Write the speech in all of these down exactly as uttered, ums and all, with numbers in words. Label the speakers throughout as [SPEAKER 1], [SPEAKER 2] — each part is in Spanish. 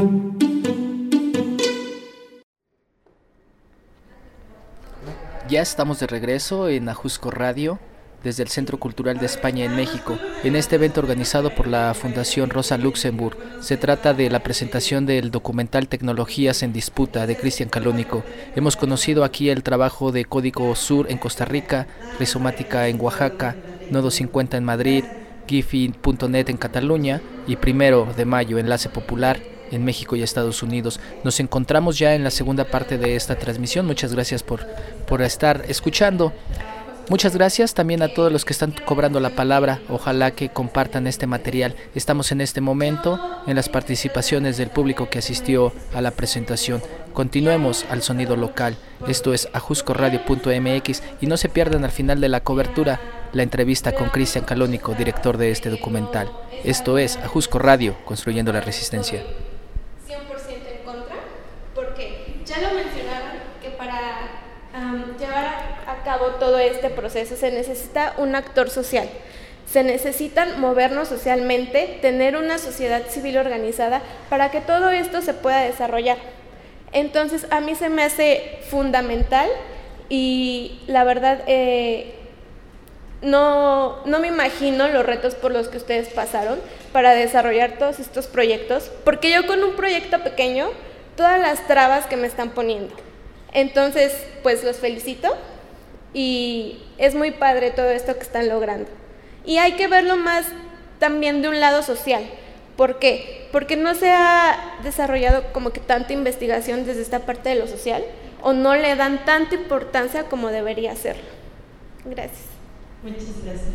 [SPEAKER 1] Ya estamos de regreso en Ajusco Radio, desde el Centro Cultural de España en México, en este evento organizado por la Fundación Rosa Luxemburg. Se trata de la presentación del documental Tecnologías en Disputa de Cristian Calónico. Hemos conocido aquí el trabajo de Código Sur en Costa Rica, Rizomática en Oaxaca, Nodo cincuenta en Madrid, Gifi punto net en Cataluña y Primero de Mayo, Enlace Popular, en México y Estados Unidos. Nos encontramos ya en la segunda parte de esta transmisión. Muchas gracias por, por estar escuchando. Muchas gracias también a todos los que están cobrando la palabra. Ojalá que compartan este material. Estamos en este momento en las participaciones del público que asistió a la presentación. Continuemos al sonido local. Esto es ajusco radio punto m x y no se pierdan al final de la cobertura la entrevista con Cristian Calónico, director de este documental. Esto es Ajusco Radio, construyendo la resistencia.
[SPEAKER 2] Ya lo mencionaron, que para um, llevar a, a cabo todo este proceso se necesita un actor social. Se necesitan movernos socialmente, tener una sociedad civil organizada para que todo esto se pueda desarrollar. Entonces, a mí se me hace fundamental y la verdad eh, no, no me imagino los retos por los que ustedes pasaron para desarrollar todos estos proyectos, porque yo con un proyecto pequeño todas las trabas que me están poniendo. Entonces, pues los felicito y es muy padre todo esto que están logrando. Y hay que verlo más también de un lado social. ¿Por qué? Porque no se ha desarrollado como que tanta investigación desde esta parte de lo social o no le dan tanta importancia como debería hacerlo. Gracias.
[SPEAKER 3] Muchas gracias.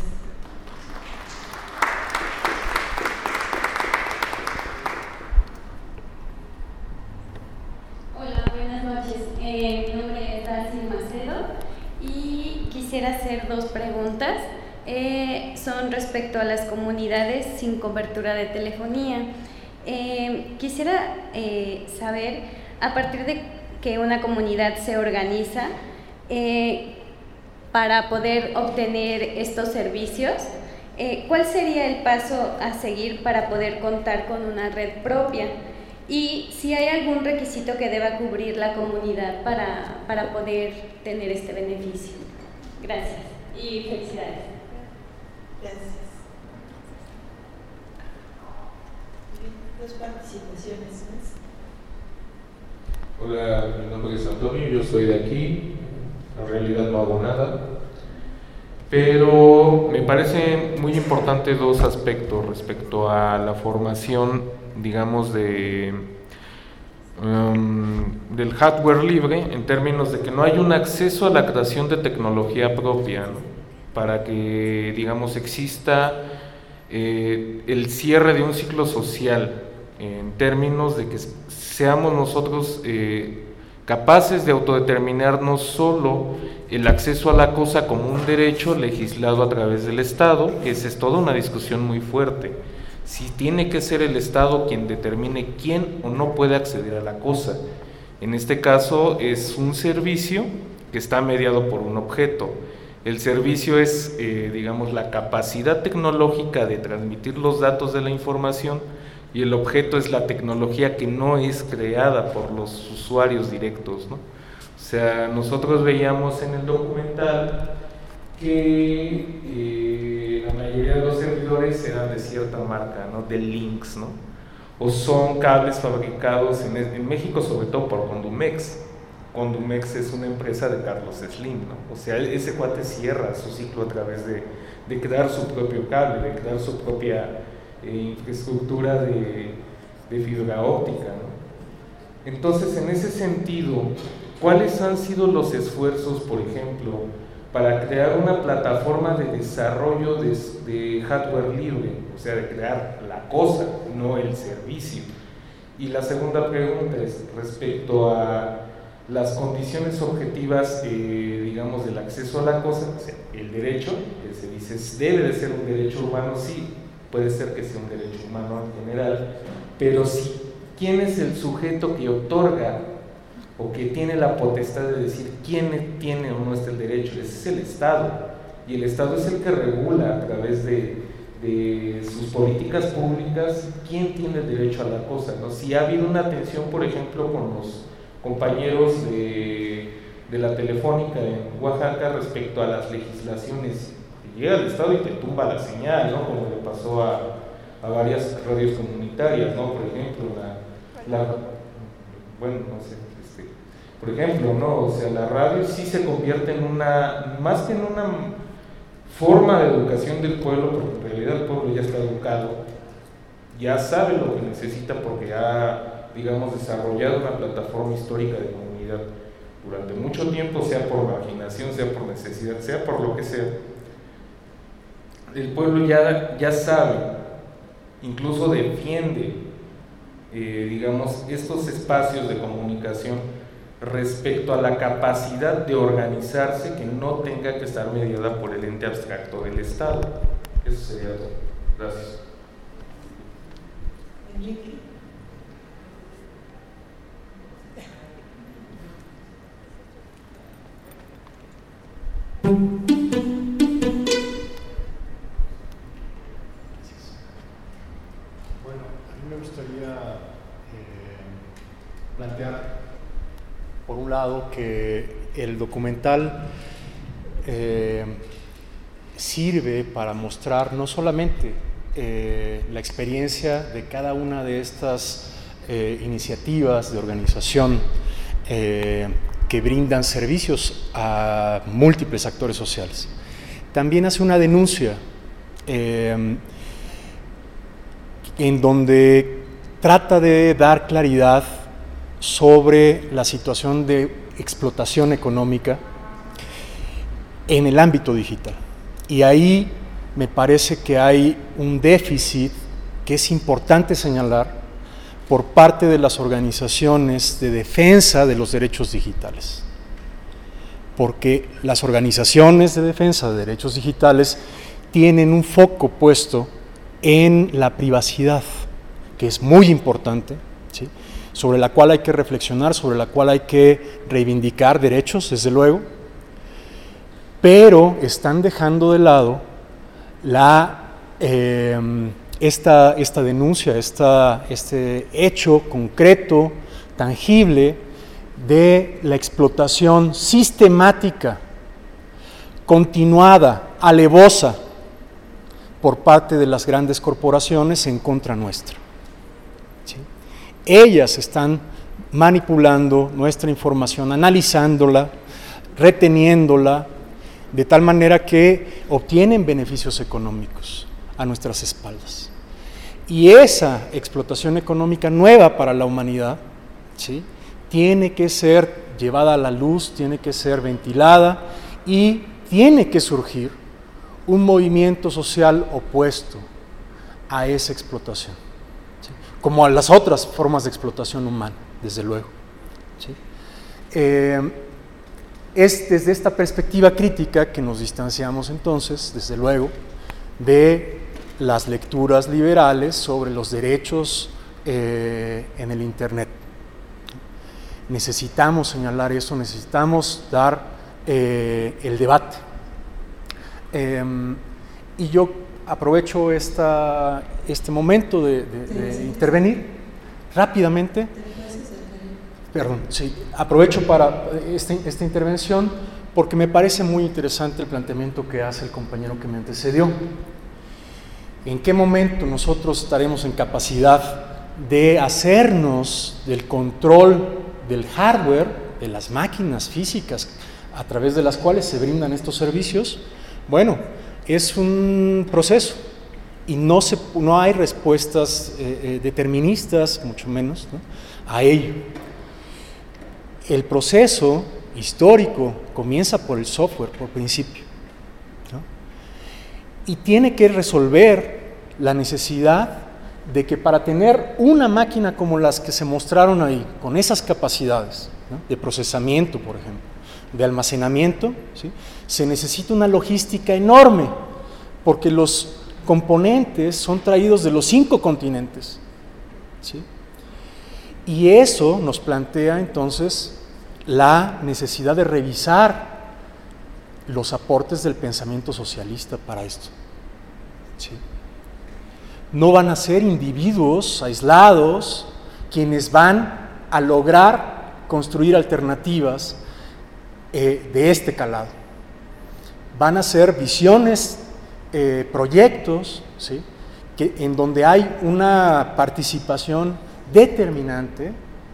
[SPEAKER 4] Eh, mi nombre es Darcy Macedo y quisiera hacer dos preguntas. Eh, son respecto a las comunidades sin cobertura de telefonía. Eh, quisiera eh, saber, a partir de que una comunidad se organiza eh, para poder obtener estos servicios, eh, ¿cuál sería el paso a seguir para poder contar con una red propia? Y si hay algún requisito que deba cubrir la comunidad para, para poder tener este beneficio. Gracias y felicidades.
[SPEAKER 3] Gracias. Dos participaciones más.
[SPEAKER 5] Hola, mi nombre es Antonio, yo soy de aquí. En realidad no hago nada. Pero me parecen muy importantes dos aspectos respecto a la formación, digamos, de um, del hardware libre, en términos de que no hay un acceso a la creación de tecnología propia, ¿no? Para que, digamos, exista eh, el cierre de un ciclo social, en términos de que seamos nosotros eh, capaces de autodeterminar no solo el acceso a la cosa como un derecho legislado a través del Estado, que esa es toda una discusión muy fuerte. Si tiene que ser el Estado quien determine quién o no puede acceder a la cosa. En este caso es un servicio que está mediado por un objeto. El servicio es, eh, digamos, la capacidad tecnológica de transmitir los datos de la información y el objeto es la tecnología que no es creada por los usuarios directos, ¿no? O sea, nosotros veíamos en el documental que eh, la mayoría de los servidores eran de cierta marca, ¿no? De Lynx, ¿no? O son cables fabricados en, en México, sobre todo por Condumex. Condumex es una empresa de Carlos Slim, ¿no? O sea, ese cuate cierra su ciclo a través de, de crear su propio cable, de crear su propia eh, infraestructura de, de fibra óptica, ¿no? Entonces, en ese sentido, ¿cuáles han sido los esfuerzos, por ejemplo, para crear una plataforma de desarrollo de, de hardware libre? O sea, de crear la cosa, no el servicio. Y la segunda pregunta es respecto a las condiciones objetivas, eh, digamos, del acceso a la cosa, o sea, el derecho, que se dice debe de ser un derecho humano, sí, puede ser que sea un derecho humano en general, pero sí, ¿quién es el sujeto que otorga o que tiene la potestad de decir quién tiene o no este el derecho? Ese es el Estado, y el Estado es el que regula a través de, de sus políticas públicas, quién tiene derecho a la cosa, ¿no? Si ha habido una tensión, por ejemplo, con los compañeros de, de la Telefónica en Oaxaca respecto a las legislaciones, llega al Estado y te tumba la señal, ¿no? Como le pasó a, a varias radios comunitarias, ¿no? Por ejemplo, la, la bueno, no sé, este, por ejemplo, ¿no? O sea, la radio sí se convierte en una, más que en una forma de educación del pueblo, porque en realidad el pueblo ya está educado, ya sabe lo que necesita porque ha, digamos, desarrollado una plataforma histórica de comunidad durante mucho tiempo, sea por marginación, sea por necesidad, sea por lo que sea. El pueblo ya, ya sabe, incluso defiende, eh, digamos, estos espacios de comunicación respecto a la capacidad de organizarse que no tenga que estar mediada por el ente abstracto del Estado. Eso sería todo. Gracias.
[SPEAKER 3] Enrique.
[SPEAKER 6] Bueno, a mí me gustaría eh, plantear, por un lado, que el documental eh, sirve para mostrar no solamente eh, la experiencia de cada una de estas eh, iniciativas de organización eh, que brindan servicios a múltiples actores sociales, también hace una denuncia eh, en donde trata de dar claridad sobre la situación de explotación económica en el ámbito digital. Y ahí me parece que hay un déficit que es importante señalar por parte de las organizaciones de defensa de los derechos digitales. Porque las organizaciones de defensa de derechos digitales tienen un foco puesto en la privacidad, que es muy importante, ¿sí?, sobre la cual hay que reflexionar, sobre la cual hay que reivindicar derechos, desde luego, pero están dejando de lado la, eh, esta, esta denuncia, esta, este hecho concreto, tangible, de la explotación sistemática, continuada, alevosa, por parte de las grandes corporaciones en contra nuestra. ¿Sí? Ellas están manipulando nuestra información, analizándola, reteniéndola, de tal manera que obtienen beneficios económicos a nuestras espaldas. Y esa explotación económica nueva para la humanidad, ¿sí?, tiene que ser llevada a la luz, tiene que ser ventilada y tiene que surgir un movimiento social opuesto a esa explotación, ¿sí?, como a las otras formas de explotación humana, desde luego. ¿Sí? Eh, es desde esta perspectiva crítica que nos distanciamos entonces, desde luego, de las lecturas liberales sobre los derechos eh, en el Internet. Necesitamos señalar eso, necesitamos dar eh, el debate. Eh, y yo aprovecho esta, este momento de, de, de intervenir rápidamente. Perdón, sí, aprovecho para esta, esta intervención porque me parece muy interesante el planteamiento que hace el compañero que me antecedió. ¿En qué momento nosotros estaremos en capacidad de hacernos del control del hardware, de las máquinas físicas a través de las cuales se brindan estos servicios? Bueno, es un proceso y no, se, no hay respuestas eh, eh, deterministas, mucho menos, ¿no?, a ello. El proceso histórico comienza por el software, por principio, ¿no?, y tiene que resolver la necesidad de que para tener una máquina como las que se mostraron ahí, con esas capacidades, ¿no?, de procesamiento, por ejemplo, de almacenamiento, ¿sí?, se necesita una logística enorme, porque los componentes son traídos de los cinco continentes, ¿sí? Y eso nos plantea entonces la necesidad de revisar los aportes del pensamiento socialista para esto, ¿sí? no van a ser individuos aislados quienes van a lograr construir alternativas eh, de este calado. Van a ser visiones, eh, proyectos, ¿sí?, que, en donde hay una participación determinante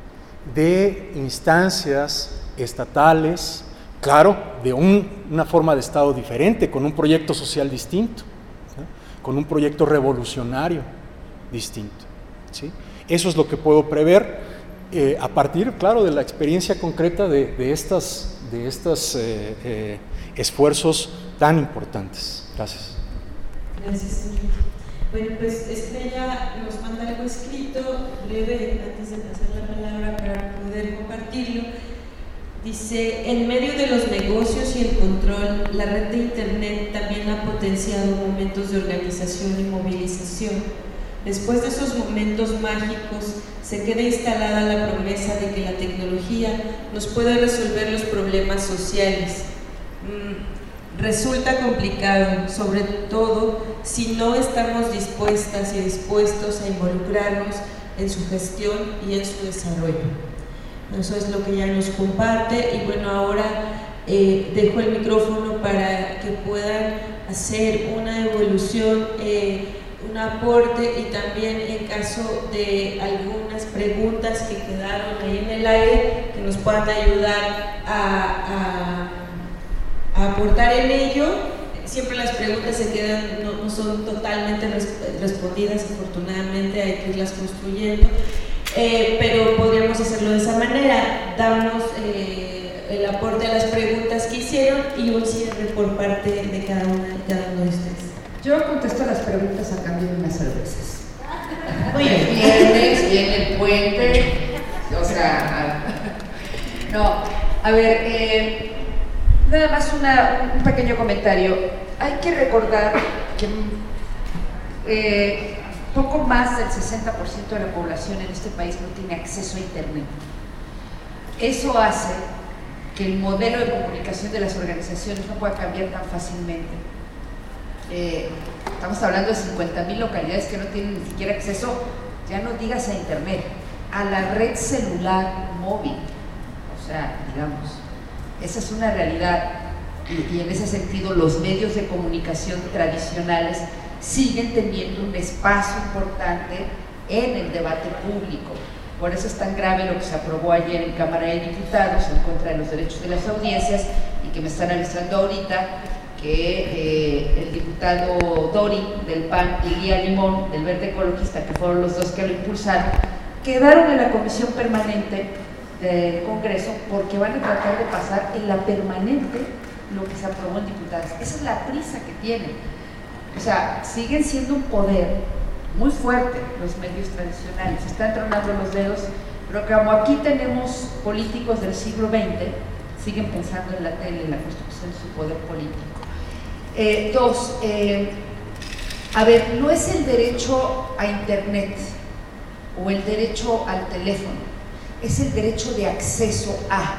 [SPEAKER 6] de instancias estatales, claro, de un, una forma de Estado diferente, con un proyecto social distinto, ¿no?, con un proyecto revolucionario distinto, ¿sí? Eso es lo que puedo prever eh, a partir, claro, de la experiencia concreta de, de estos de estas, eh, eh, esfuerzos tan importantes. Gracias.
[SPEAKER 3] Gracias. Bueno, pues Estrella nos manda algo escrito, breve, antes de pasar la palabra para poder compartirlo. Dice, en medio de los negocios y el control, la red de Internet también ha potenciado momentos de organización y movilización. Después de esos momentos mágicos, se queda instalada la promesa de que la tecnología nos puede resolver los problemas sociales. Mm, resulta complicado, sobre todo si no estamos dispuestas y dispuestos a involucrarnos en su gestión y en su desarrollo. Eso es lo que ella nos comparte y bueno, ahora eh, dejo el micrófono para que puedan hacer una evolución, eh, un aporte y también en caso de algunas preguntas que quedaron ahí en el aire, que nos puedan ayudar a, a, a aportar en ello. Siempre las preguntas se quedan, no, no son totalmente respondidas, afortunadamente hay que irlas construyendo. Eh, pero podríamos hacerlo de esa manera, darnos eh, el aporte a las preguntas que hicieron y un cierre por parte de cada, una, cada uno de ustedes.
[SPEAKER 7] Yo contesto las preguntas a cambio de unas cervezas.
[SPEAKER 3] Muy bien.
[SPEAKER 7] Viernes, viene el puente, o sea, no, a ver, eh, nada más una, un pequeño comentario. Hay que recordar que eh, poco más del sesenta por ciento de la población en este país no tiene acceso a Internet. Eso hace que el modelo de comunicación de las organizaciones no pueda cambiar tan fácilmente. Eh, estamos hablando de cincuenta mil localidades que no tienen ni siquiera acceso, ya no digas a Internet, a la red celular móvil. O sea, digamos, esa es una realidad y, y en ese sentido los medios de comunicación tradicionales siguen teniendo un espacio importante en el debate público. Por eso es tan grave lo que se aprobó ayer en Cámara de Diputados en contra de los derechos de las audiencias y que me están avisando ahorita que eh, el diputado Dori del P A N y Lía Limón del Verde Ecologista, que fueron los dos que lo impulsaron, quedaron en la comisión permanente del Congreso porque van a tratar de pasar en la permanente lo que se aprobó en diputados. Esa es la prisa que tienen. O sea, siguen siendo un poder muy fuerte los medios tradicionales, están tronando los dedos, pero como aquí tenemos políticos del siglo veinte, siguen pensando en la tele, en la construcción de su poder político. Eh, dos, eh, a ver, no es el derecho a Internet o el derecho al teléfono, es el derecho de acceso a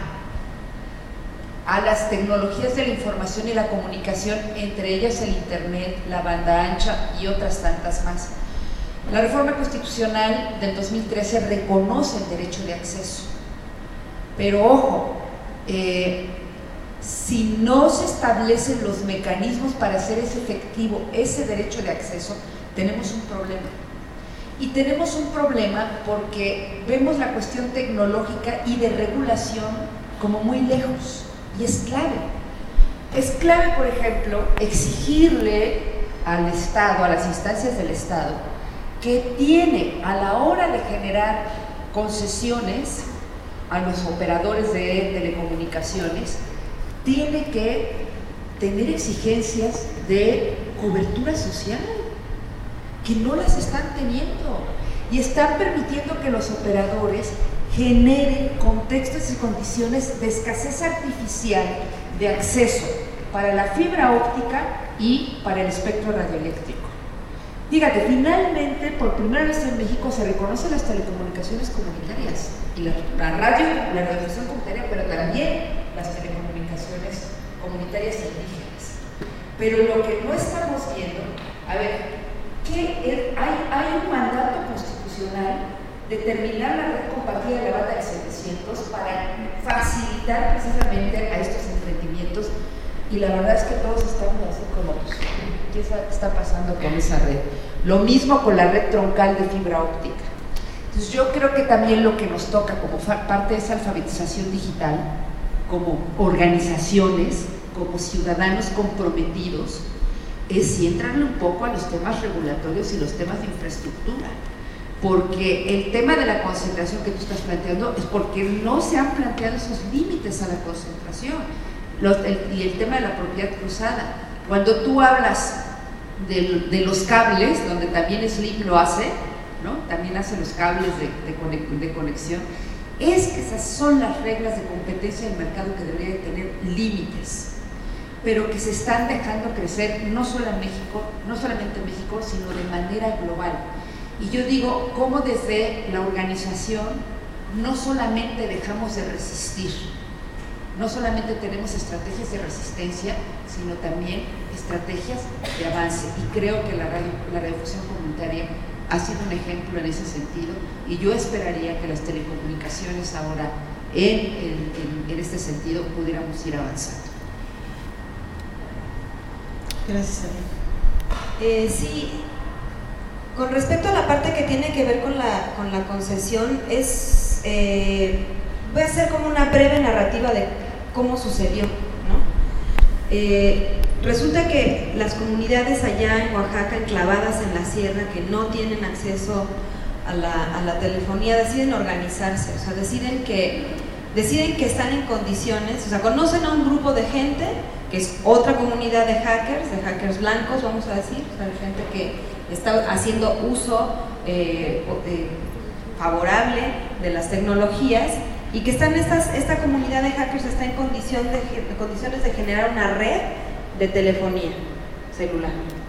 [SPEAKER 7] a las tecnologías de la información y la comunicación, entre ellas el Internet, la banda ancha y otras tantas más. La reforma constitucional del dos mil trece reconoce el derecho de acceso, pero ojo, eh, si no se establecen los mecanismos para hacer ese efectivo ese derecho de acceso, tenemos un problema. Y tenemos un problema porque vemos la cuestión tecnológica y de regulación como muy lejos. Y es clave, es clave, por ejemplo, exigirle al Estado, a las instancias del Estado, que tiene a la hora de generar concesiones a los operadores de telecomunicaciones, tiene que tener exigencias de cobertura social, que no las están teniendo, y están permitiendo que los operadores generen contextos y condiciones de escasez artificial de acceso para la fibra óptica y para el espectro radioeléctrico. Fíjate, finalmente, por primera vez en México se reconocen las telecomunicaciones comunitarias y la, la radio, la radiodifusión comunitaria, pero también las telecomunicaciones comunitarias indígenas. Pero lo que no estamos viendo, a ver, que hay, hay un mandato constitucional de terminar la red compartida de la banda del setecientos para facilitar precisamente a estos emprendimientos, y la verdad es que todos estamos así como, pues, ¿qué está pasando con esa red? Lo mismo con la red troncal de fibra óptica. Entonces yo creo que también lo que nos toca como parte de esa alfabetización digital, como organizaciones, como ciudadanos comprometidos, es sí entrarle un poco a los temas regulatorios y los temas de infraestructura, porque el tema de la concentración que tú estás planteando es porque no se han planteado esos límites a la concentración. Los, el, y el tema de la propiedad cruzada, cuando tú hablas de, de los cables, donde también Slim lo hace, ¿no? También hace los cables de, de, de conexión, es que esas son las reglas de competencia del mercado que debería tener límites, pero que se están dejando crecer no solo en México, no solamente en México, sino de manera global. Y yo digo, cómo desde la organización no solamente dejamos de resistir, no solamente tenemos estrategias de resistencia, sino también estrategias de avance. Y creo que la, radio, la radiodifusión comunitaria ha sido un ejemplo en ese sentido, y yo esperaría que las telecomunicaciones ahora en, en, en, en este sentido pudiéramos ir avanzando.
[SPEAKER 3] Gracias, Ariel. Eh, sí, con respecto a la parte que tiene que ver con la, con la concesión, es, eh, voy a hacer como una breve narrativa de cómo sucedió, ¿no? Eh, resulta que las comunidades allá en Oaxaca, enclavadas en la sierra, que no tienen acceso a la, a la telefonía, deciden organizarse, o sea, deciden que, deciden que están en condiciones, o sea, conocen a un grupo de gente que es otra comunidad de hackers, de hackers blancos, vamos a decir, o sea, de gente que está haciendo uso eh, eh, favorable de las tecnologías, y que están estas, esta comunidad de hackers está en condición de, de condiciones de generar una red de telefonía celular,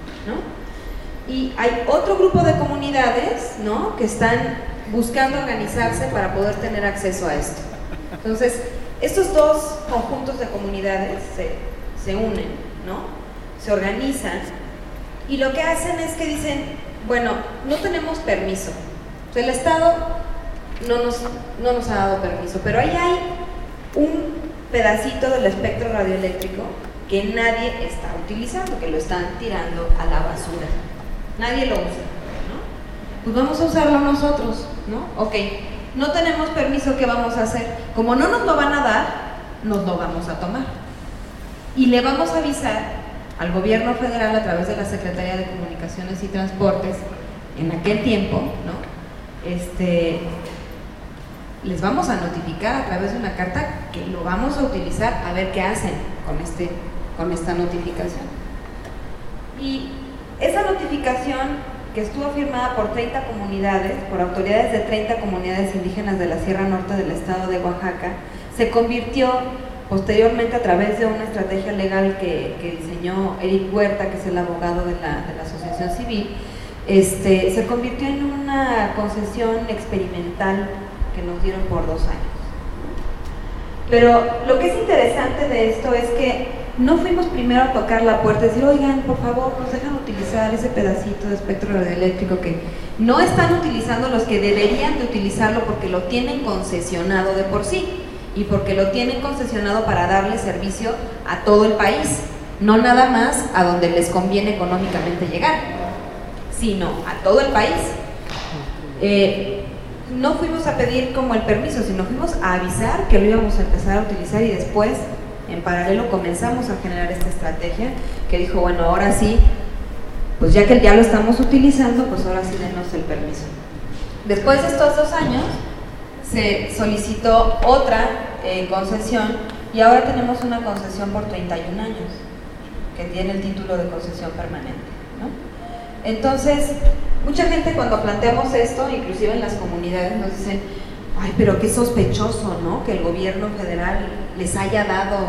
[SPEAKER 3] ¿no? Y hay otro grupo de comunidades, ¿no?, que están buscando organizarse para poder tener acceso a esto. Entonces, estos dos conjuntos de comunidades se, se unen, ¿no?, se organizan, y lo que hacen es que dicen, bueno, no tenemos permiso, o sea, el Estado no nos, no nos ha dado permiso, pero ahí hay un pedacito del espectro radioeléctrico que nadie está utilizando, que lo están tirando a la basura, nadie lo usa, ¿no? Pues vamos a usarlo nosotros, ¿no? Ok, no tenemos permiso, ¿qué vamos a hacer? Como no nos lo van a dar, nos lo vamos a tomar, y le vamos a avisar al gobierno federal a través de la Secretaría de Comunicaciones y Transportes en aquel tiempo, ¿no? Este, les vamos a notificar a través de una carta que lo vamos a utilizar, a ver qué hacen con, este, con esta notificación. Y esa notificación, que estuvo firmada por treinta comunidades, por autoridades de treinta comunidades indígenas de la Sierra Norte del estado de Oaxaca, se convirtió posteriormente, a través de una estrategia legal que, que diseñó Eric Huerta, que es el abogado de la, de la Asociación Civil, este, se convirtió en una concesión experimental que nos dieron por dos años. Pero lo que es interesante de esto es que no fuimos primero a tocar la puerta y decir, oigan, por favor, nos dejan utilizar ese pedacito de espectro radioeléctrico que no están utilizando los que deberían de utilizarlo, porque lo tienen concesionado de por sí, y porque lo tienen concesionado para darle servicio a todo el país, no nada más a donde les conviene económicamente llegar, sino a todo el país. Eh, no fuimos a pedir como el permiso, sino fuimos a avisar que lo íbamos a empezar a utilizar, y después, en paralelo, comenzamos a generar esta estrategia que dijo, bueno, ahora sí, pues ya que ya lo estamos utilizando, pues ahora sí denos el permiso. Después de estos dos años, se solicitó otra eh, concesión, y ahora tenemos una concesión por treinta y un años, que tiene el título de concesión permanente, ¿no? Entonces, mucha gente cuando planteamos esto, inclusive en las comunidades, nos dicen, ay, pero qué sospechoso, ¿no?, que el gobierno federal les haya dado,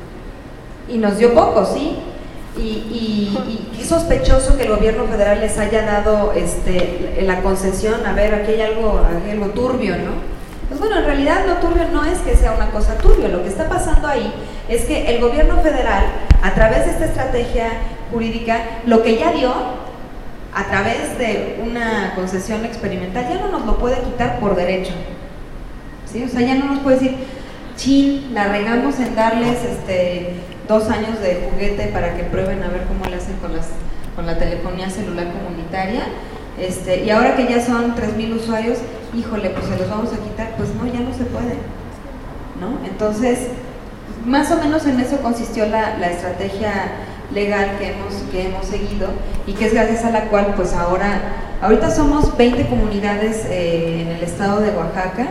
[SPEAKER 3] y nos dio poco, ¿sí? Y, y, y qué sospechoso que el gobierno federal les haya dado este, la concesión. A ver, aquí hay algo, hay algo turbio, ¿no? Pues bueno, en realidad lo turbio no es que sea una cosa turbia, lo que está pasando ahí es que el gobierno federal, a través de esta estrategia jurídica, lo que ya dio,
[SPEAKER 8] a través de una concesión experimental ya no nos lo puede quitar por derecho, ¿sí? O sea, ya no nos puede decir, chin, la regamos en darles este, dos años de juguete para que prueben a ver cómo le hacen con, las, con la telefonía celular comunitaria, este, y ahora que ya son tres mil usuarios, híjole, pues se los vamos a quitar. Pues no, ya no se puede, ¿no? Entonces, más o menos en eso consistió la, la estrategia legal que hemos, que hemos seguido, y que es gracias a la cual, pues ahora, ahorita somos veinte comunidades eh, en el estado de Oaxaca,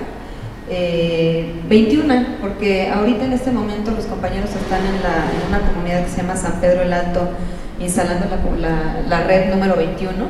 [SPEAKER 8] eh, veintiuno, porque ahorita en este momento los compañeros están en, la, en una comunidad que se llama San Pedro el Alto, instalando la, la, la red número veintiuno,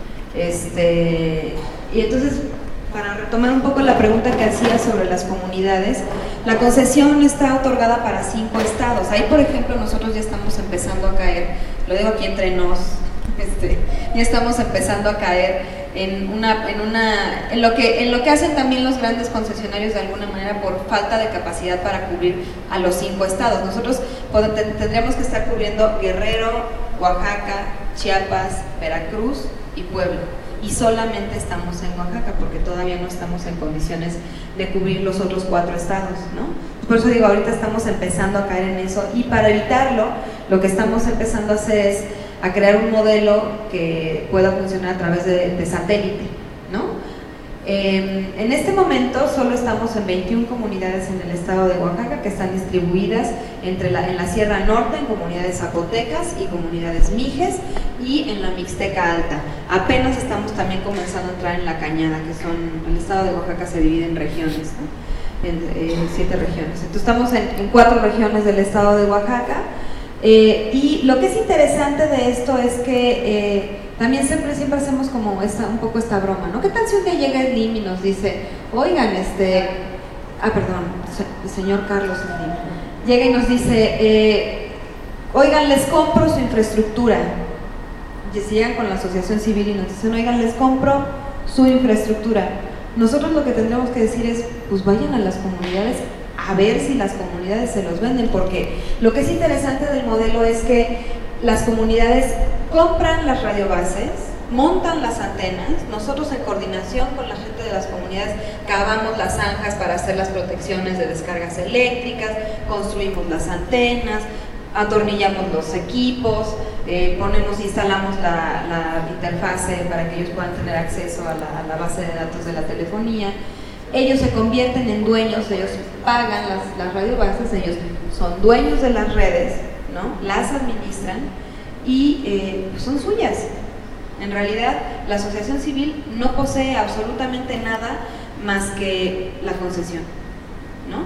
[SPEAKER 8] este, y entonces, para retomar un poco la pregunta que hacía sobre las comunidades, la concesión está otorgada para cinco estados. Ahí, por ejemplo, nosotros ya estamos empezando a caer, lo digo aquí entre nos, este, ya estamos empezando a caer en una, en una, en lo que, en lo que hacen también los grandes concesionarios de alguna manera por falta de capacidad para cubrir a los cinco estados. Nosotros tendríamos que estar cubriendo Guerrero, Oaxaca, Chiapas, Veracruz y Puebla. Y solamente estamos en Oaxaca porque todavía no estamos en condiciones de cubrir los otros cuatro estados, ¿no? Por eso digo, ahorita estamos empezando a caer en eso, y para evitarlo, lo que estamos empezando a hacer es a crear un modelo que pueda funcionar a través de, de satélite, ¿no? Eh, en este momento solo estamos en veintiuna comunidades en el estado de Oaxaca, que están distribuidas entre la, en la Sierra Norte, en comunidades zapotecas y comunidades mijes, y en la Mixteca Alta. Apenas estamos también comenzando a entrar en la Cañada, que son, el estado de Oaxaca se divide en regiones, ¿no? en, en siete regiones. Entonces estamos en, en cuatro regiones del estado de Oaxaca. Eh, y lo que es interesante de esto es que eh, también siempre, siempre hacemos como esta, un poco esta broma, ¿no? ¿Qué tal si un día llega Slim y nos dice, oigan, este, ah, perdón, el señor Carlos Slim, llega y nos dice, eh, oigan, les compro su infraestructura, y si llegan con la asociación civil y nos dicen, oigan, les compro su infraestructura, nosotros lo que tendremos que decir es, pues vayan a las comunidades a ver si las comunidades se los venden, porque lo que es interesante del modelo es que las comunidades compran las radiobases, montan las antenas, nosotros en coordinación con la gente de las comunidades cavamos las zanjas para hacer las protecciones de descargas eléctricas, construimos las antenas, atornillamos los equipos, eh, ponemos, instalamos la, la interfase para que ellos puedan tener acceso a la, a la base de datos de la telefonía. Ellos se convierten en dueños, ellos pagan las, las radiobases, ellos son dueños de las redes, ¿no? Las administran y eh, pues son suyas. En realidad, la asociación civil no posee absolutamente nada más que la concesión, ¿no?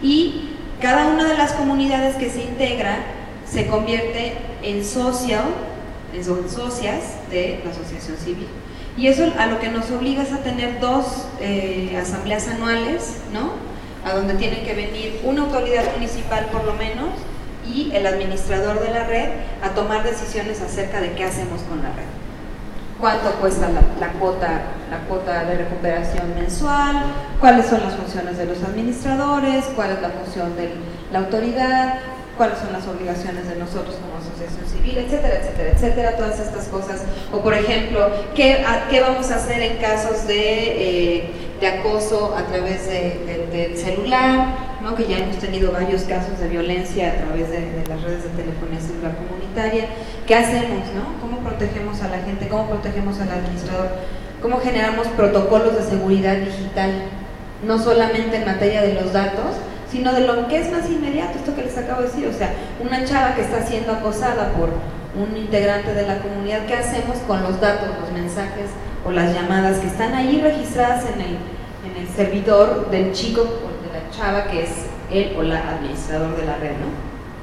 [SPEAKER 8] Y cada una de las comunidades que se integra se convierte en socio, en socias de la asociación civil. Y eso a lo que nos obliga es a tener dos eh, asambleas anuales, ¿no? A donde tiene que venir una autoridad municipal por lo menos y el administrador de la red a tomar decisiones acerca de qué hacemos con la red. Cuánto cuesta la, la, cuota, la cuota de recuperación mensual, cuáles son las funciones de los administradores, cuál es la función de la autoridad, cuáles son las obligaciones de nosotros como asociación civil, etcétera, etcétera, etcétera, todas estas cosas. O por ejemplo, ¿qué, a, qué vamos a hacer en casos de, eh, de acoso a través de, de, del celular, ¿no? Que ya hemos tenido varios casos de violencia a través de, de las redes de telefonía celular comunitaria. ¿Qué hacemos, no? ¿Cómo protegemos a la gente? ¿Cómo protegemos al administrador? ¿Cómo generamos protocolos de seguridad digital? No solamente en materia de los datos, sino de lo que es más inmediato, esto que les acabo de decir, o sea, una chava que está siendo acosada por un integrante de la comunidad, ¿qué hacemos con los datos, los mensajes o las llamadas que están ahí registradas en el, en el servidor del chico o de la chava que es él o la administrador de la red, ¿no?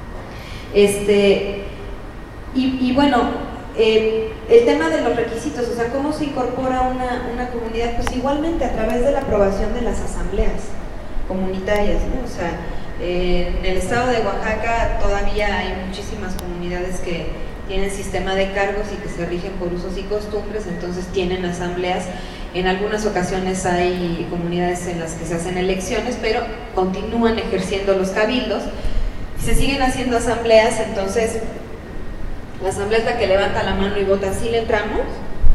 [SPEAKER 8] Este, y, y bueno, eh, el tema de los requisitos, o sea, ¿cómo se incorpora una, una comunidad? Pues igualmente a través de la aprobación de las asambleas comunitarias, ¿no? O sea, eh, en el estado de Oaxaca todavía hay muchísimas comunidades que tienen sistema de cargos y que se rigen por usos y costumbres, entonces tienen asambleas. En algunas ocasiones hay comunidades en las que se hacen elecciones, pero continúan ejerciendo los cabildos, se siguen haciendo asambleas, entonces la asamblea es la que levanta la mano y vota si le entramos,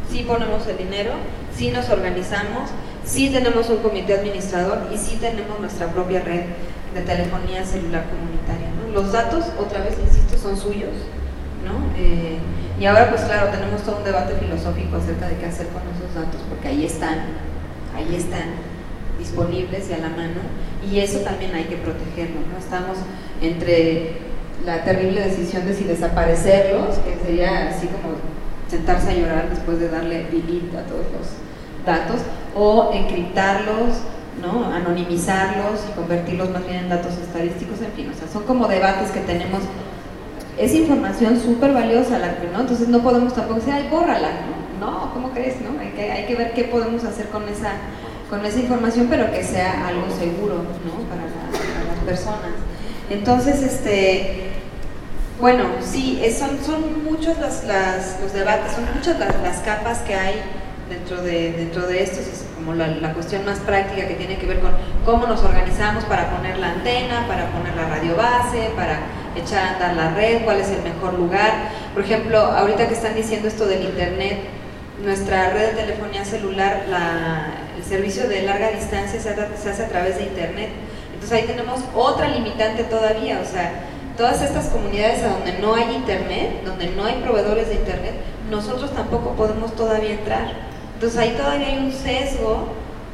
[SPEAKER 8] sí ponemos el dinero, sí nos organizamos, sí tenemos un comité administrador y sí tenemos nuestra propia red de telefonía celular comunitaria, ¿no? Los datos, otra vez insisto, son suyos, ¿no? Eh, y ahora pues claro, tenemos todo un debate filosófico acerca de qué hacer con esos datos, porque ahí están, ahí están disponibles y a la mano, y eso también hay que protegerlo, ¿no? Estamos entre la terrible decisión de si desaparecerlos, que sería así como sentarse a llorar después de darle delete a todos los datos, o encriptarlos, ¿no? Anonimizarlos y convertirlos más bien en datos estadísticos, en fin, o sea, son como debates que tenemos. Es información súper valiosa, la que, ¿no? Entonces no podemos tampoco decir, ay, bórrala, ¿no? No, ¿cómo crees, no? Hay que, hay que ver qué podemos hacer con esa, con esa información, pero que sea algo seguro, ¿no? Para, la, para las personas. Entonces, este, bueno, sí, es, son, son muchos las, las, los debates, son muchas las, las capas que hay dentro de, dentro de estos, es como la, la cuestión más práctica que tiene que ver con cómo nos organizamos para poner la antena, para poner la radio base, para echar a andar la red, cuál es el mejor lugar. Por ejemplo, ahorita que están diciendo esto del internet, nuestra red de telefonía celular, la, el servicio de larga distancia se, se hace a través de internet, entonces ahí tenemos otra limitante todavía, o sea, todas estas comunidades a donde no hay internet, donde no hay proveedores de internet, nosotros tampoco podemos todavía entrar. Entonces ahí todavía hay un sesgo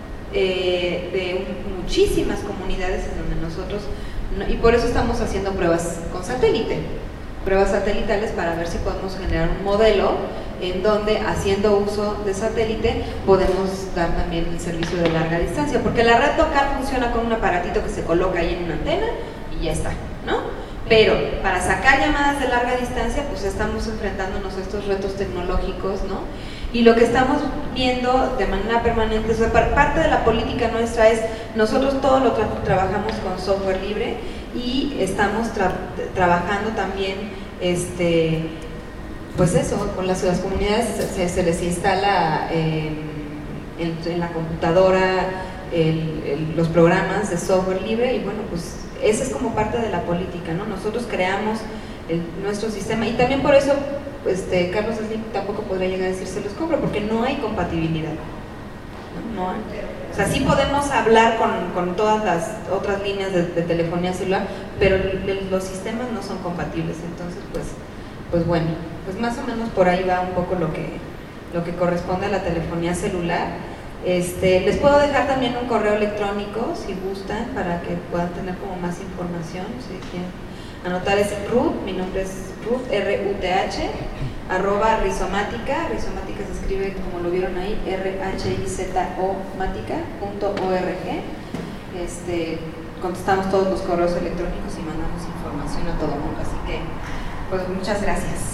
[SPEAKER 8] eh, de un, muchísimas comunidades en donde nosotros, no, y por eso estamos haciendo pruebas con satélite, pruebas satelitales para ver si podemos generar un modelo en donde haciendo uso de satélite podemos dar también el servicio de larga distancia, porque la red local funciona con un aparatito que se coloca ahí en una antena y ya está, ¿no? Pero para sacar llamadas de larga distancia, pues estamos enfrentándonos a estos retos tecnológicos, ¿no? Y lo que estamos viendo de manera permanente, o sea, parte de la política nuestra es, nosotros todo lo tra trabajamos con software libre y estamos tra trabajando también, este, pues eso, con las, las comunidades se, se les instala eh, en, en la computadora el, el, los programas de software libre y bueno, pues esa es como parte de la política, ¿no? Nosotros creamos el, nuestro sistema y también por eso este, Carlos Slim tampoco podría llegar a decir se los compro porque no hay compatibilidad, ¿no? No hay. O sea, sí podemos hablar con, con todas las otras líneas de, de telefonía celular, pero el, los sistemas no son compatibles, entonces pues, pues bueno, pues más o menos por ahí va un poco lo que, lo que corresponde a la telefonía celular. Este, les puedo dejar también un correo electrónico si gustan para que puedan tener como más información, si quieren anotar. Es Ruth, mi nombre es Ruth, R U T H, arroba rizomática, rizomática se escribe como lo vieron ahí, R H I Z O mática punto org. Este, contestamos todos los correos electrónicos y mandamos información a todo el mundo, así que pues muchas gracias.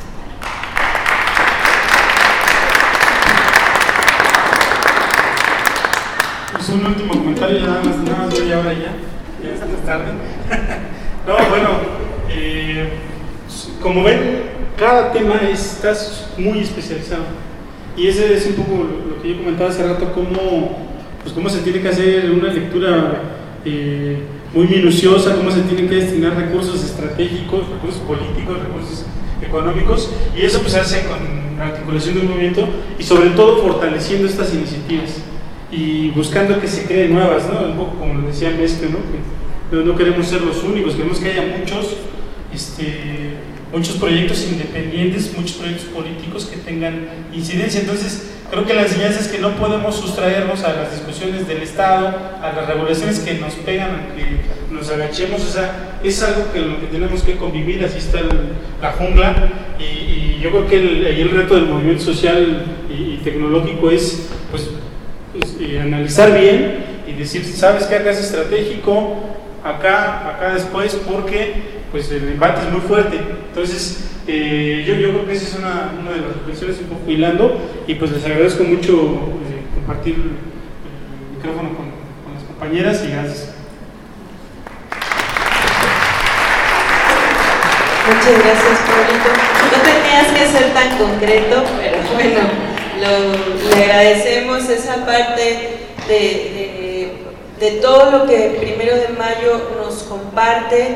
[SPEAKER 9] Pues un último comentario, ya nada más, nada más voy ahora ya, ya es tarde. No, bueno, eh, como ven, cada tema está muy especializado y ese es un poco lo que yo comentaba hace rato, cómo, pues cómo se tiene que hacer una lectura eh, muy minuciosa, cómo se tienen que destinar recursos estratégicos, recursos políticos, recursos económicos, y eso pues se hace con la articulación de un movimiento y sobre todo fortaleciendo estas iniciativas y buscando que se creen nuevas, ¿no? Un poco como lo decía Mestre, ¿no? Que no, no queremos ser los únicos, queremos que haya muchos, este, muchos proyectos independientes, muchos proyectos políticos que tengan incidencia. Entonces, creo que la enseñanza es que no podemos sustraernos a las discusiones del Estado, a las regulaciones que nos pegan, a que nos agachemos, o sea, es algo que lo que tenemos que convivir, así está el, la jungla, y, y yo creo que el, el reto del movimiento social y, y tecnológico es, pues, pues eh, analizar bien y decir, ¿sabes qué? Acá es estratégico, acá, acá después, porque pues el debate es muy fuerte. Entonces, eh, yo, yo creo que esa es una, una de las reflexiones un poco hilando, y pues les agradezco mucho eh, compartir el micrófono con, con las compañeras, y gracias.
[SPEAKER 3] Muchas gracias, Paulito. No tenías que ser tan concreto, pero bueno, lo, le agradecemos esa parte de, de, de todo lo que Primero de Mayo nos comparte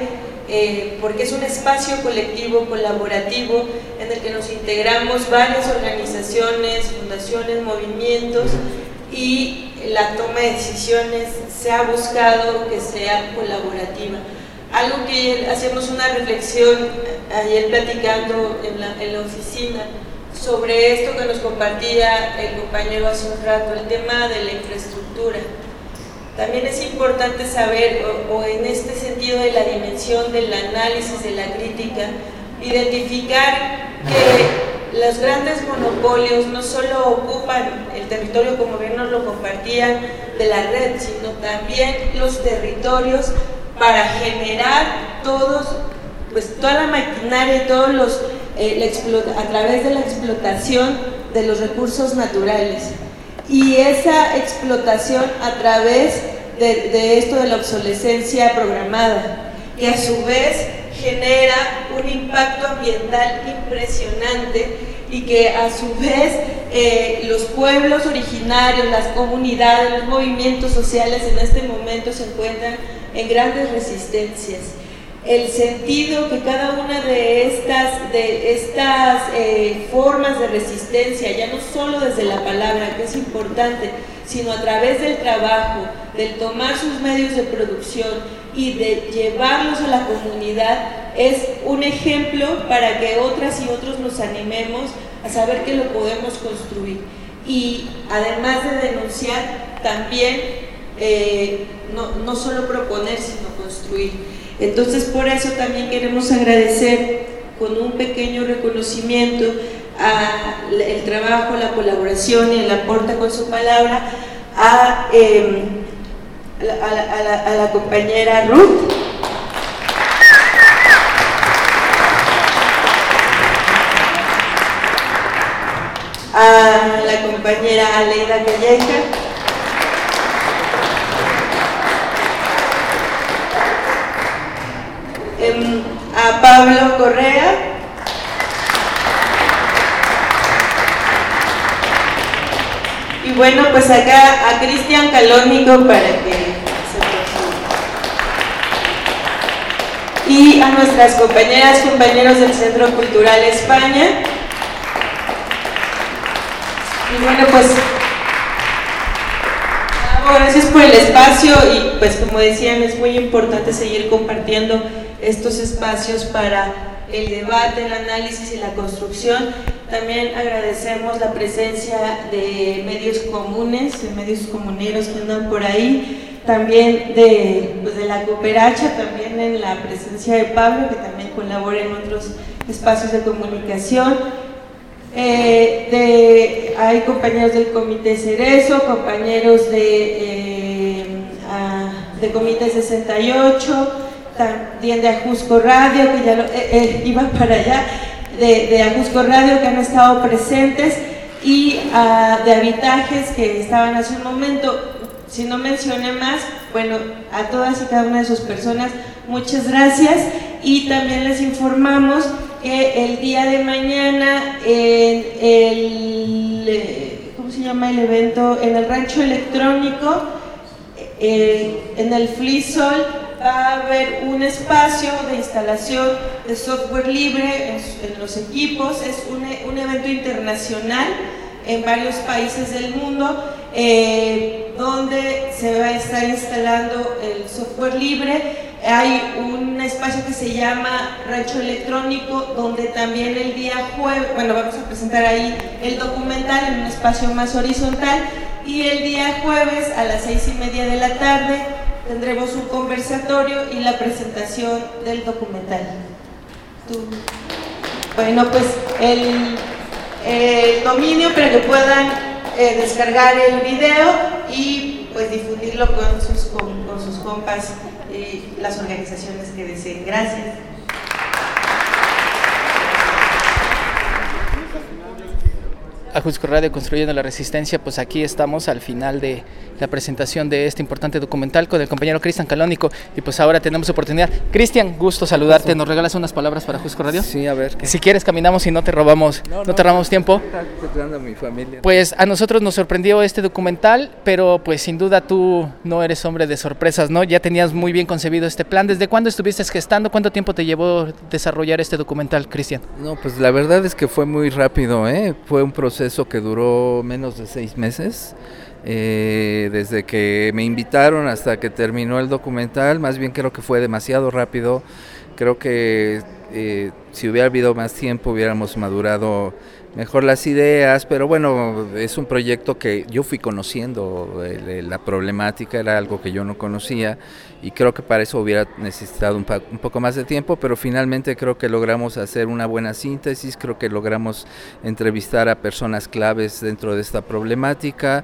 [SPEAKER 3] eh, porque es un espacio colectivo, colaborativo, en el que nos integramos varias organizaciones, fundaciones, movimientos, y la toma de decisiones se ha buscado que sea colaborativa. Algo que hacemos una reflexión ayer platicando en la, en la oficina sobre esto que nos compartía el compañero hace un rato, el tema de la infraestructura. También es importante saber, o, o en este sentido de la dimensión del análisis, de la crítica, identificar que los grandes monopolios no solo ocupan el territorio, como bien nos lo compartían, de la red, sino también los territorios para generar todos, pues toda la maquinaria, todos los, eh, la explota, a través de la explotación de los recursos naturales. Y esa explotación a través de, de esto de la obsolescencia programada, que a su vez genera un impacto ambiental impresionante y que a su vez eh, los pueblos originarios, las comunidades, los movimientos sociales en este momento se encuentran en grandes resistencias. El sentido que cada una de estas, de estas eh, formas de resistencia, ya no solo desde la palabra, que es importante, sino a través del trabajo, del tomar sus medios de producción y de llevarlos a la comunidad, es un ejemplo para que otras y otros nos animemos a saber que lo podemos construir. Y además de denunciar, también eh, no, no solo proponer, sino construir. Entonces, por eso también queremos agradecer con un pequeño reconocimiento al trabajo, la colaboración y el aporte con su palabra a, eh, a, la, a, la, a la compañera Ruth. A la compañera Aleida Calleja, a Pablo Correa, y bueno, pues acá a Cristian Calónico para que se presente, y a nuestras compañeras, compañeros del Centro Cultural España. Y bueno, pues gracias por el espacio y pues como decían, es muy importante seguir compartiendo estos espacios para el debate, el análisis y la construcción. También agradecemos la presencia de medios comunes, de medios comuneros que andan por ahí, también de, pues de la cooperacha, también en la presencia de Pablo, que también colabora en otros espacios de comunicación. Eh, de, hay compañeros del Comité Cerezo, compañeros de, eh, a, de Comité sesenta y ocho, también de Ajusco Radio, que ya lo, eh, eh, iba para allá, de, de Ajusco Radio que han estado presentes, y uh, de Habitajes que estaban hace un momento. Si no mencioné más, bueno, a todas y cada una de sus personas, muchas gracias, y también les informamos que el día de mañana en el, ¿cómo se llama el evento? En el Rancho Electrónico, eh, en el FLISOL, va a haber un espacio de instalación de software libre en, en los equipos. Es un, un evento internacional en varios países del mundo, eh, donde se va a estar instalando el software libre. Hay un espacio que se llama Rancho Electrónico, donde también el día jueves, bueno, vamos a presentar ahí el documental en un espacio más horizontal, y el día jueves a las seis y media de la tarde tendremos un conversatorio y la presentación del documental. ¿Tú? Bueno, pues el, el dominio para que puedan eh, descargar el video y pues difundirlo con sus, con, con sus compas y las organizaciones que deseen. Gracias.
[SPEAKER 1] Ajusco Radio Construyendo la Resistencia. Pues aquí estamos al final de la presentación de este importante documental con el compañero Cristian Calónico, y pues ahora tenemos oportunidad. Cristian, gusto saludarte. ¿Nos regalas unas palabras para Ajusco Radio?
[SPEAKER 10] Sí, a ver. ¿qué?
[SPEAKER 1] Si quieres caminamos y no te robamos, no, no, no te robamos tiempo.
[SPEAKER 10] Está mi familia.
[SPEAKER 1] Pues a nosotros nos sorprendió este documental, pero pues sin duda tú no eres hombre de sorpresas, ¿no? Ya tenías muy bien concebido este plan. ¿Desde cuándo estuviste gestando? ¿Cuánto tiempo te llevó desarrollar este documental, Cristian?
[SPEAKER 10] No, pues la verdad es que fue muy rápido, ¿eh? Fue un proceso que duró menos de seis meses. Eh, desde que me invitaron hasta que terminó el documental, más bien creo que fue demasiado rápido. Creo que eh, si hubiera habido más tiempo hubiéramos madurado mejor las ideas, pero bueno, es un proyecto que yo fui conociendo, eh, la problemática era algo que yo no conocía y creo que para eso hubiera necesitado un, pa- un poco más de tiempo, pero finalmente creo que logramos hacer una buena síntesis, creo que logramos entrevistar a personas claves dentro de esta problemática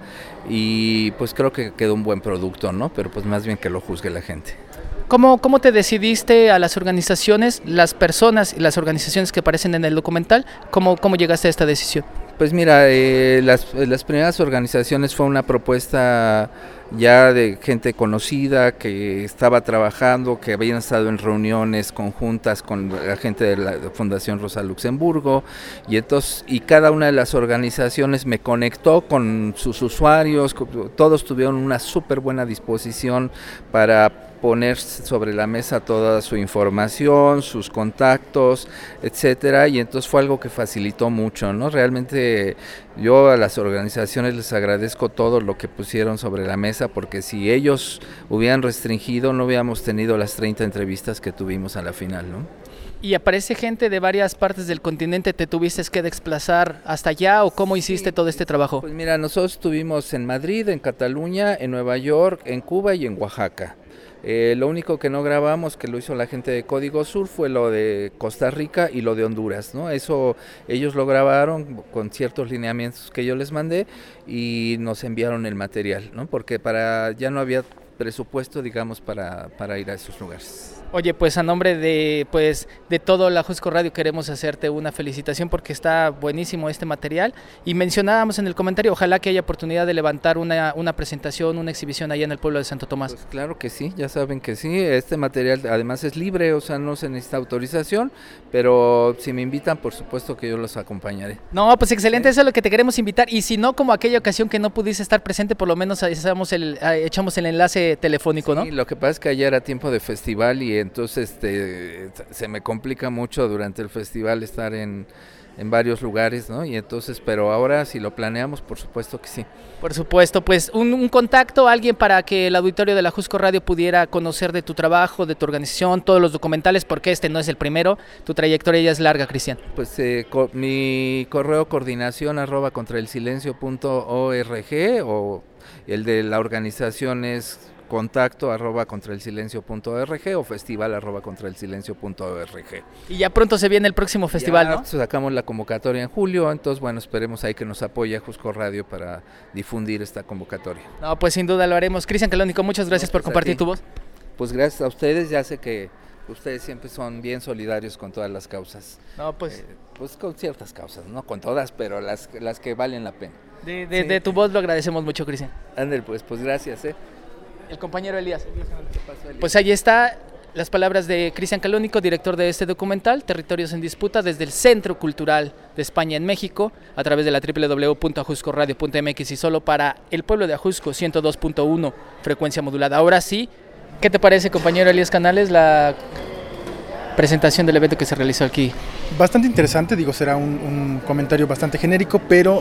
[SPEAKER 10] y pues creo que quedó un buen producto, ¿no? Pero pues más bien que lo juzgue la gente.
[SPEAKER 1] ¿Cómo, ¿Cómo te decidiste a las organizaciones, las personas y las organizaciones que aparecen en el documental? ¿Cómo, cómo llegaste a esta decisión?
[SPEAKER 10] Pues mira, eh, las, las primeras organizaciones fue una propuesta ya de gente conocida que estaba trabajando, que habían estado en reuniones conjuntas con la gente de la Fundación Rosa Luxemburgo, y entonces y cada una de las organizaciones me conectó con sus usuarios, todos tuvieron una súper buena disposición para poner sobre la mesa toda su información, sus contactos, etcétera, y entonces fue algo que facilitó mucho, ¿no? Realmente yo a las organizaciones les agradezco todo lo que pusieron sobre la mesa, porque si ellos hubieran restringido no hubiéramos tenido las treinta entrevistas que tuvimos a la final, ¿no?
[SPEAKER 1] ¿Y aparece gente de varias partes del continente? ¿Te tuviste que desplazar hasta allá o cómo hiciste sí, todo este trabajo?
[SPEAKER 10] Pues mira, nosotros estuvimos en Madrid, en Cataluña, en Nueva York, en Cuba y en Oaxaca. Eh, lo único que no grabamos, que lo hizo la gente de Código Sur, fue lo de Costa Rica y lo de Honduras, ¿no? Eso ellos lo grabaron con ciertos lineamientos que yo les mandé y nos enviaron el material, ¿no? Porque para ya no había presupuesto, digamos, para, para ir a esos lugares.
[SPEAKER 1] Oye, pues a nombre de pues de todo la Ajusco Radio queremos hacerte una felicitación porque está buenísimo este material, y mencionábamos en el comentario, ojalá que haya oportunidad de levantar una, una presentación, una exhibición allá en el pueblo de Santo Tomás.
[SPEAKER 10] Pues claro que sí, ya saben que sí, este material además es libre, o sea, no se necesita autorización, pero si me invitan, por supuesto que yo los acompañaré.
[SPEAKER 1] No, pues excelente, eso es lo que te queremos invitar, y si no, como aquella ocasión que no pudiste estar presente, por lo menos echamos el, echamos el enlace telefónico, ¿no?
[SPEAKER 10] Sí, lo que pasa es que ayer era tiempo de festival y entonces este, se me complica mucho durante el festival estar en, en varios lugares, ¿no? Y entonces, pero ahora si lo planeamos, por supuesto que sí.
[SPEAKER 1] Por supuesto, pues un, un contacto, alguien para que el auditorio de la Ajusco Radio pudiera conocer de tu trabajo, de tu organización, todos los documentales, porque este no es el primero, tu trayectoria ya es larga, Cristian.
[SPEAKER 10] Pues eh, co- mi correo coordinación arroba contra el silencio punto org, o el de la organización es contacto arroba contra el silencio punto org o festival arroba contra el silencio punto org.
[SPEAKER 1] Y ya pronto se viene el próximo festival,
[SPEAKER 10] ya,
[SPEAKER 1] ¿no?
[SPEAKER 10] Sacamos la convocatoria en julio, entonces bueno, esperemos ahí que nos apoye Ajusco Radio para difundir esta convocatoria.
[SPEAKER 1] No, pues sin duda lo haremos. Cristian Calónico, muchas gracias no, pues por compartir tu voz.
[SPEAKER 10] Pues gracias a ustedes, ya sé que ustedes siempre son bien solidarios con todas las causas.
[SPEAKER 1] No, pues...
[SPEAKER 10] Eh, pues con ciertas causas, no con todas, pero las, las que valen la pena.
[SPEAKER 1] De, de,
[SPEAKER 10] sí.
[SPEAKER 1] de tu voz lo agradecemos mucho, Cristian.
[SPEAKER 10] Ándale, pues, pues gracias, eh.
[SPEAKER 1] El compañero Elías. Pues ahí está las palabras de Cristian Calónico, director de este documental, Territorios en Disputa, desde el Centro Cultural de España en México, a través de la doble u doble u doble u punto ajusco radio punto m x y solo para el pueblo de Ajusco, ciento dos punto uno, frecuencia modulada. Ahora sí, ¿qué te parece, compañero Elías Canales, la presentación del evento que se realizó aquí?
[SPEAKER 11] Bastante interesante, digo, será un, un comentario bastante genérico, pero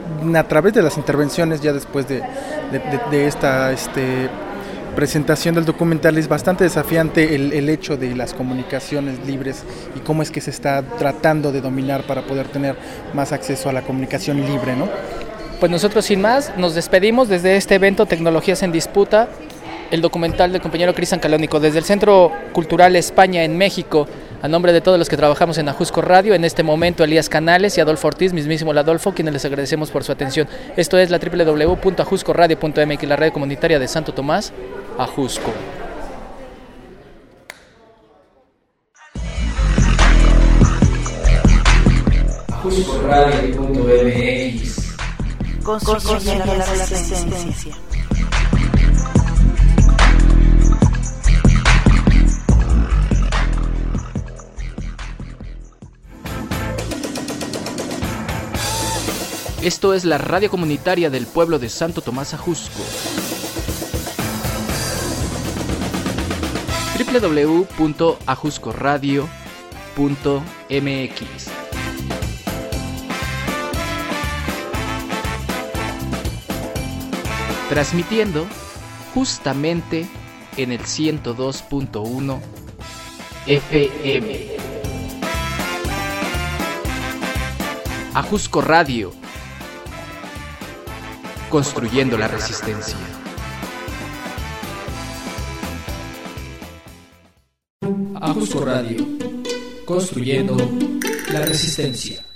[SPEAKER 11] a través de las intervenciones ya después de, de, de, de esta este, presentación del documental es bastante desafiante el, el hecho de las comunicaciones libres y cómo es que se está tratando de dominar para poder tener más acceso a la comunicación libre, ¿no?
[SPEAKER 1] Pues nosotros sin más nos despedimos desde este evento Tecnologías en Disputa, el documental del compañero Cristian Calónico desde el Centro Cultural España en México. A nombre de todos los que trabajamos en Ajusco Radio, en este momento Elías Canales y Adolfo Ortiz, mismísimo el Adolfo, quienes les agradecemos por su atención. Esto es la doble u doble u doble u punto ajusco radio punto m x, la red comunitaria de Santo Tomás, Ajusco.
[SPEAKER 12] ajusco radio punto m x construyendo la resistencia.
[SPEAKER 1] Esto es la radio comunitaria del pueblo de Santo Tomás Ajusco. doble u doble u doble u punto ajusco radio punto m x. Transmitiendo justamente en el ciento dos punto uno F M. Ajusco Radio, construyendo la resistencia. Ajusco Radio, construyendo la resistencia.